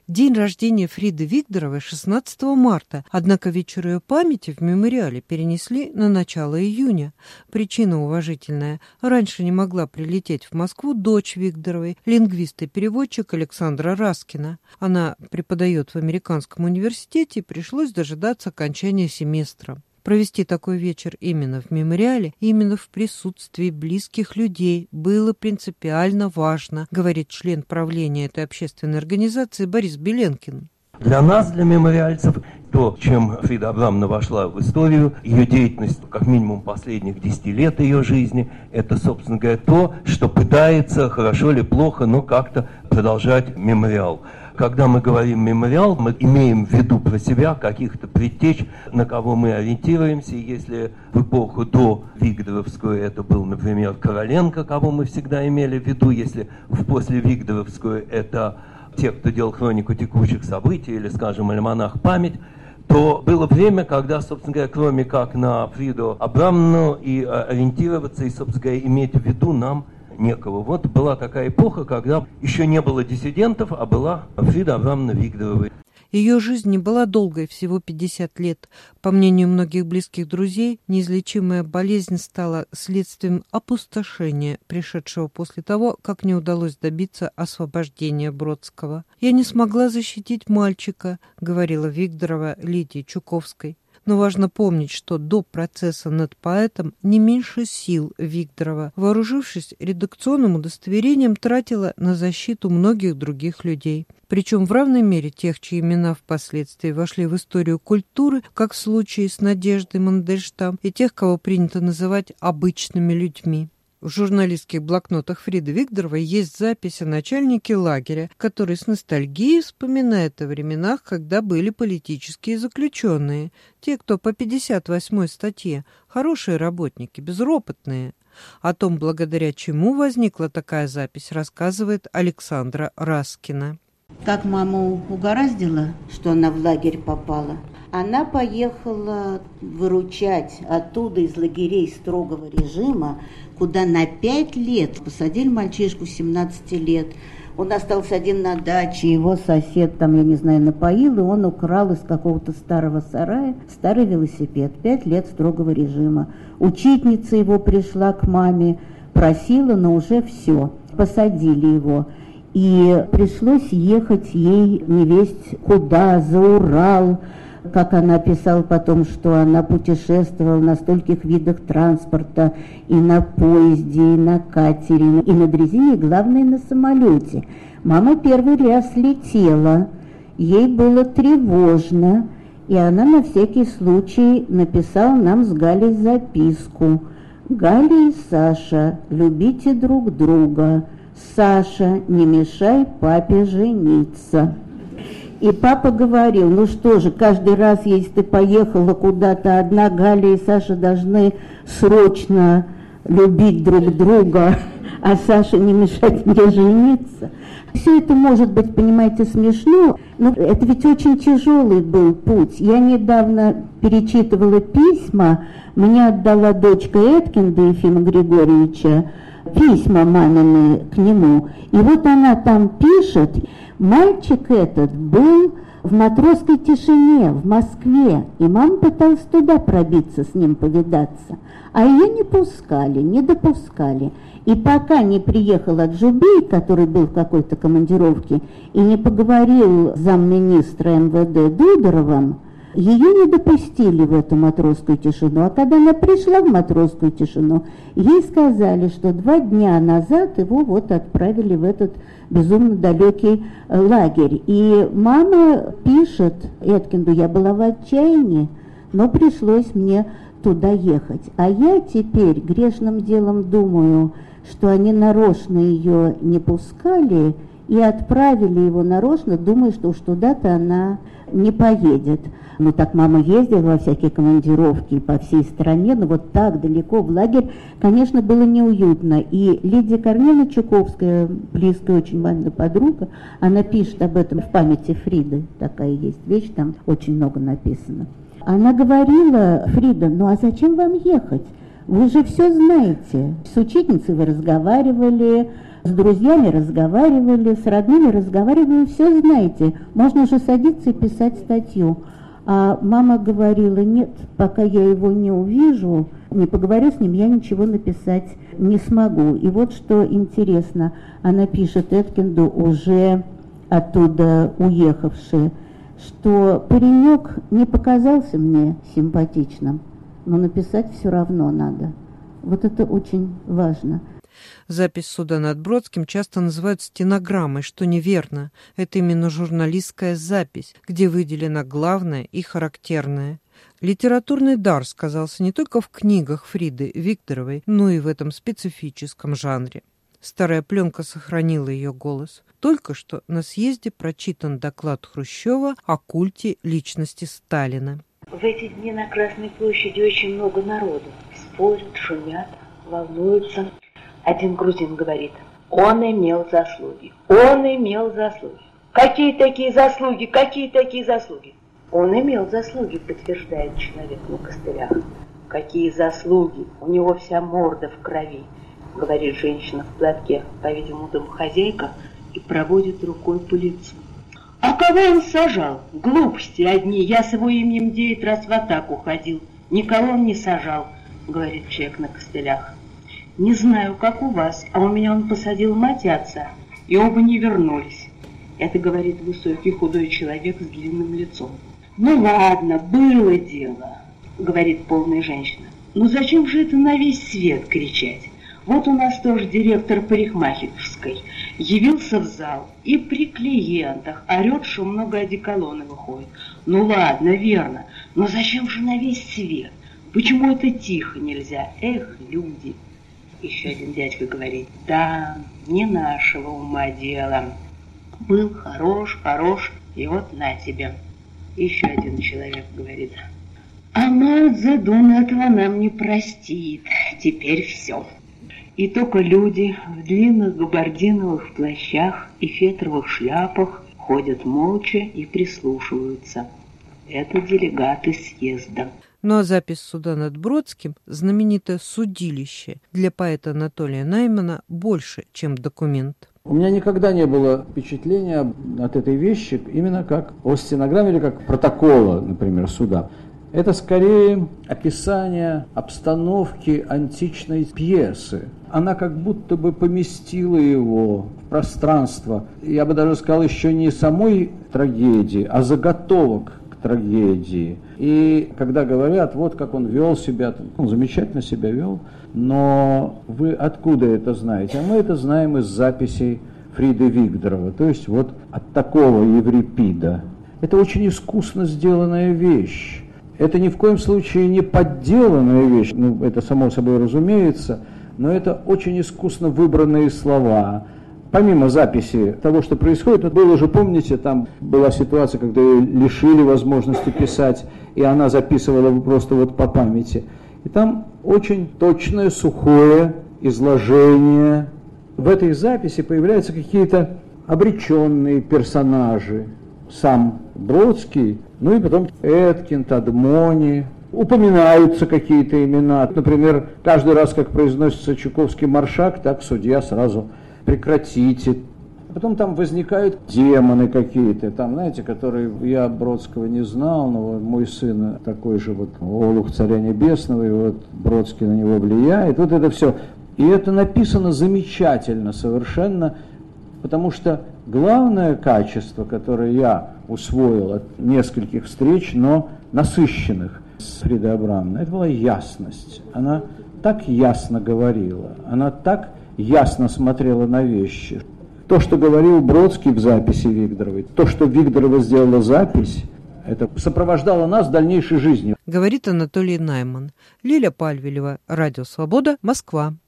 День рождения Фриды Вигдоровой 16 марта, однако вечер ее памяти в мемориале перенесли на начало июня. Причина уважительная. Раньше не могла прилететь в Москву дочь Вигдоровой, лингвист и переводчик Александра Раскина. Она преподает в Американском университете и пришлось дожидаться окончания семестра. Провести такой вечер именно в мемориале, именно в присутствии близких людей было принципиально важно, говорит член правления этой общественной организации Борис Беленкин. Для нас, для мемориальцев, то, чем Фрида Абрамовна вошла в историю, ее деятельность, как минимум последних 10 лет ее жизни, это, собственно говоря, то, что пытается, хорошо или плохо, но как-то продолжать мемориал. Когда мы говорим «мемориал», мы имеем в виду про себя каких-то предтеч, на кого мы ориентируемся. Если в эпоху до Вигдоровскую это был, например, Короленко, кого мы всегда имели в виду, если в послевигдоровскую это те, кто делал хронику текущих событий, или, скажем, альманах «Память», то было время, когда, собственно говоря, кроме как на Фриду Абрамовну и ориентироваться, и, собственно говоря, иметь в виду нам некого. Вот была такая эпоха, когда еще не было диссидентов, а была Фрида Абрамовна Вигдорова. Ее жизнь не была долгой, всего 50 лет. По мнению многих близких друзей, неизлечимая болезнь стала следствием опустошения, пришедшего после того, как не удалось добиться освобождения Бродского. «Я не смогла защитить мальчика», — говорила Вигдорова Лидии Чуковской. Но важно помнить, что до процесса над поэтом не меньше сил Вигдорова, вооружившись редакционным удостоверением, тратила на защиту многих других людей. Причем в равной мере тех, чьи имена впоследствии вошли в историю культуры, как в случае с Надеждой Мандельштам, и тех, кого принято называть обычными людьми. В журналистских блокнотах Фриды Вигдоровой есть запись о начальнике лагеря, который с ностальгией вспоминает о временах, когда были политические заключенные, те, кто по 58-й статье, хорошие работники, безропотные. О том, благодаря чему возникла такая запись, рассказывает Александра Раскина. Как маму угораздило, что она в лагерь попала, она поехала выручать оттуда из лагерей строгого режима, куда на 5 лет посадили мальчишку 17 лет. Он остался один на даче, его сосед там, я не знаю, напоил, и он украл из какого-то старого сарая старый велосипед. 5 лет строгого режима. Учительница его пришла к маме, просила, но уже все, посадили его. И пришлось ехать ей невесть куда, за Урал. Как она писала потом, что она путешествовала на стольких видах транспорта, и на поезде, и на катере, и на дрезине, и, главное, на самолете. Мама первый раз летела, ей было тревожно, и она на всякий случай написала нам с Галей записку. «Галя и Саша, любите друг друга. Саша, не мешай папе жениться». И папа говорил, ну что же, каждый раз, если ты поехала куда-то одна, Галя и Саша должны срочно любить друг друга, а Саше не мешать мне жениться. Все это может быть, понимаете, смешно, но это ведь очень тяжелый был путь. Я недавно перечитывала письма, мне отдала дочка Эткинда Ефима Григорьевича, письма мамины к нему. И вот она там пишет, мальчик этот был в матросской тишине в Москве, и мама пыталась туда пробиться с ним повидаться, а ее не пускали, не допускали. И пока не приехал Аджубей, который был в какой-то командировке, и не поговорил с замминистра МВД Дударовым, ее не допустили в эту матросскую тишину. А когда она пришла в матросскую тишину, ей сказали, что 2 дня назад его вот отправили в этот безумно далекий лагерь. И мама пишет Эткинду, я была в отчаянии, но пришлось мне туда ехать. А я теперь грешным делом думаю, что они нарочно ее не пускали и отправили его нарочно, думая, что уж туда-то она не поедет. Ну так мама ездила во всякие командировки по всей стране, но вот так далеко в лагерь, конечно, было неуютно. И Лидия Корнеевна Чуковская, близкая очень мамина подруга, она пишет об этом в памяти Фриды, такая есть вещь, там очень много написано. Она говорила, Фрида, ну а зачем вам ехать? Вы же все знаете. С учительницей вы разговаривали, С друзьями разговаривали, с родными разговаривали, все знаете. Можно же садиться и писать статью. А мама говорила, нет, пока я его не увижу, не поговорю с ним, я ничего написать не смогу. И вот что интересно, она пишет Эткинду, уже оттуда уехавший, что паренек не показался мне симпатичным, но написать все равно надо. Вот это очень важно. Запись суда над Бродским часто называют стенограммой, что неверно. Это именно журналистская запись, где выделено главное и характерное. Литературный дар сказался не только в книгах Фриды Викторовой, но и в этом специфическом жанре. Старая пленка сохранила ее голос. Только что на съезде прочитан доклад Хрущева о культе личности Сталина. В эти дни на Красной площади очень много народу. Спорят, шумят, волнуются. Один грузин говорит, он имел заслуги, он имел заслуги. Какие такие заслуги, какие такие заслуги? Он имел заслуги, подтверждает человек на костылях. Какие заслуги? У него вся морда в крови, говорит женщина в платке, по-видимому, домохозяйка, и проводит рукой по лицу. А кого он сажал? Глупости одни, я с его именем 9 раз в атаку ходил. Никого он не сажал, говорит человек на костылях. Не знаю, как у вас, а у меня он посадил мать и отца, и оба не вернулись. Это говорит высокий худой человек с длинным лицом. Ну ладно, было дело, говорит полная женщина. Ну зачем же это на весь свет кричать? Вот у нас тоже директор парикмахерской явился в зал и при клиентах орет, что много одеколона выходит. Ну ладно, верно, но зачем же на весь свет? Почему это тихо нельзя? Эх, люди. Еще один дядька говорит, да, не нашего ума дело. Был хорош, и вот на тебе. Еще один человек говорит, а Мао Цзэдун этого нам не простит, теперь все. И только люди в длинных габардиновых плащах и фетровых шляпах ходят молча и прислушиваются. Это делегаты съезда. Ну а запись суда над Бродским, знаменитое судилище, для поэта Анатолия Наймана больше, чем документ. У меня никогда не было впечатления от этой вещи именно как о стенограмме или как протокола, например, суда. Это скорее описание обстановки античной пьесы. Она как будто бы поместила его в пространство. Я бы даже сказал, еще не самой трагедии, а заготовок к трагедии. И когда говорят, вот как он вел себя, он замечательно себя вел, но вы откуда это знаете? А мы это знаем из записей Фриды Викторовой, то есть вот от такого Еврипида. Это очень искусно сделанная вещь. Это ни в коем случае не подделанная вещь, ну, это само собой разумеется, но это очень искусно выбранные слова. Помимо записи того, что происходит, было уже, помните, там была ситуация, когда ее лишили возможности писать, и она записывала просто вот по памяти. И там очень точное, сухое изложение. В этой записи появляются какие-то обреченные персонажи. Сам Бродский, ну и потом Эткинд, Адмони. Упоминаются какие-то имена. Например, каждый раз, как произносится Чуковский маршак, так судья сразу «прекратите». Потом там возникают демоны какие-то, там, знаете, которые я Бродского не знал, но мой сын такой же вот олух царя небесного, и вот Бродский на него влияет. Вот это все. И это написано замечательно совершенно, потому что главное качество, которое я усвоил от нескольких встреч, но насыщенных с Фридой Абрамовной, это была ясность. Она так ясно говорила, она так ясно смотрела на вещи. То, что говорил Бродский в записи Викторовой, то, что Викторова сделала запись, это сопровождало нас в дальнейшей жизни. Говорит Анатолий Найман. Лиля Пальвелева, Радио Свобода, Москва.